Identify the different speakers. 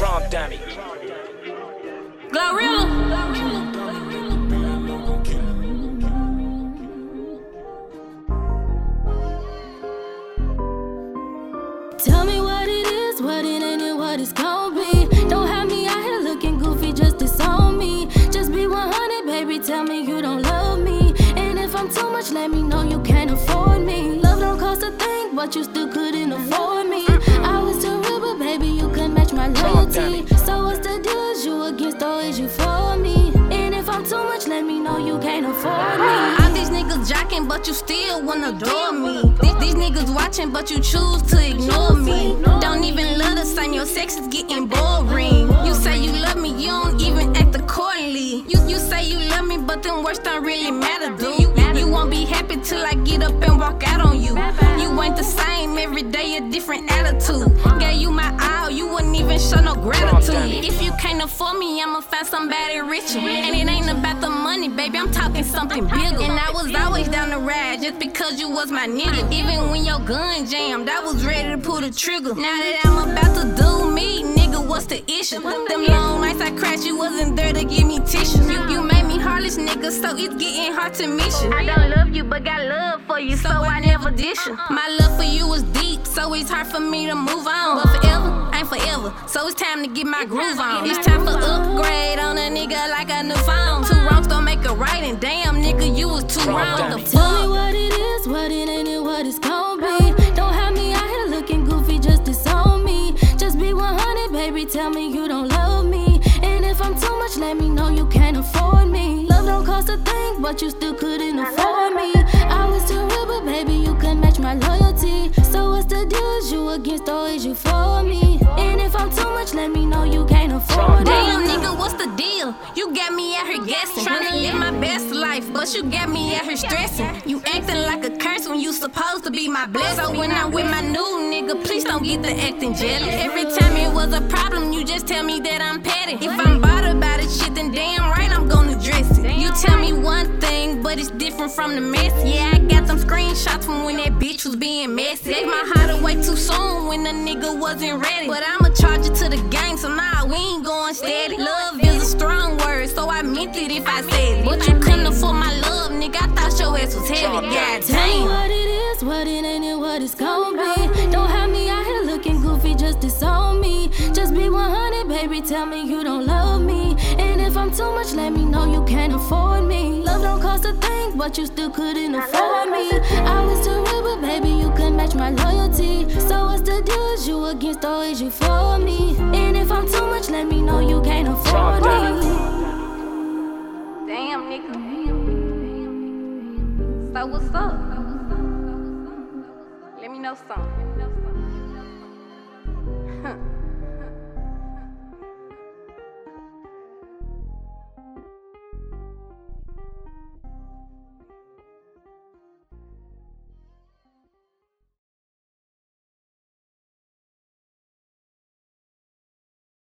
Speaker 1: Drum dummy.
Speaker 2: Glorilla.
Speaker 3: Tell me what it is, what it ain't, and what it's gon' be. Don't have me out here looking goofy just to disown me. Just be 100, baby, tell me you don't love me. And if I'm too much, let me know you can't afford me. Love don't cost a thing, but you still couldn't afford me. I was too real, but baby, you couldn't match my loyalty. So what's the deal? Is you against or is you for me? And if I'm too much, let me know you can't afford me.
Speaker 2: All these niggas jocking, but you still wanna adore me. These niggas watching, but you choose to ignore me. Don't even love the same, your sex is getting boring. You say you love me, you don't even act accordingly. You say you love me, but them words don't really matter, dude. You won't be happy till I get up and walk out on you. You ain't the same, every day a different attitude. Gave you my all, you wouldn't even show no gratitude. If you can't afford me, I'ma find somebody richer. And it ain't about the money, baby, I'm talking something bigger. And I was always down the ride just because you was my nigga. Even when your gun jammed, I was ready to pull the trigger. Now that I'm about to do me, nigga, what's the issue? Them long nights I crashed, you wasn't there to give me tissues. You made me heartless, nigga, so it's getting hard to miss you. I don't love you, but got love for you, so I never dish you. My love for you is deep, so it's hard for me to move on. But forever ain't forever, so it's time to get my groove on. It's time for upgrade on a nigga like a new phone. Two wrongs don't make a right, and damn, nigga, you was too wrong. What the fuck?
Speaker 3: Tell me what it is, what it ain't, and what it's gon' be. Don't have me out here looking goofy just to disown me. Just be 100, baby, tell me you don't love me. And if I'm too much, let me know you can't afford me. Love don't cost a thing, but you still couldn't afford me. I was too real, but baby, you couldn't match my loyalty. So what's the deal? Is you against or is you for me? And if I'm too much, let me know you can't afford me.
Speaker 2: Damn, nigga, what's the deal? You got me out here guessing, tryna live my best life, but you got me out here stressing. You acting like a curse when you supposed to be my blessing. So when I'm with my new nigga, please don't get the acting jealous. Every time it was a problem, you just tell me that I'm petty. If I'm bothered about it, shit, then damn right I'm gonna address it. You tell me one thing, but it's different from the mess. Yeah, I got them screenshots from when that bitch was being messy. Gave my heart away too soon when the nigga wasn't ready. But I'ma charge it to the gang, so nah, we ain't going steady. Love is a strong word, so I meant it if I said it. But you couldn't afford my love, nigga, I thought your ass was heavy. God
Speaker 3: Tell me
Speaker 2: damn.
Speaker 3: what it is, what it ain't, and what it's gon' be. Don't have me out here looking goofy just to disown me. Just be 100, baby, tell me you don't love me. And if I'm too much, let me know you can't afford me. Love don't cost a thing, but you still couldn't afford me. I was too real, but baby, you couldn't match my loyalty. So what's the deal? Is you against or is you for me? And if I'm too much, let me know you can't afford me.
Speaker 2: Damn, nigga. So what's up? Let me know something.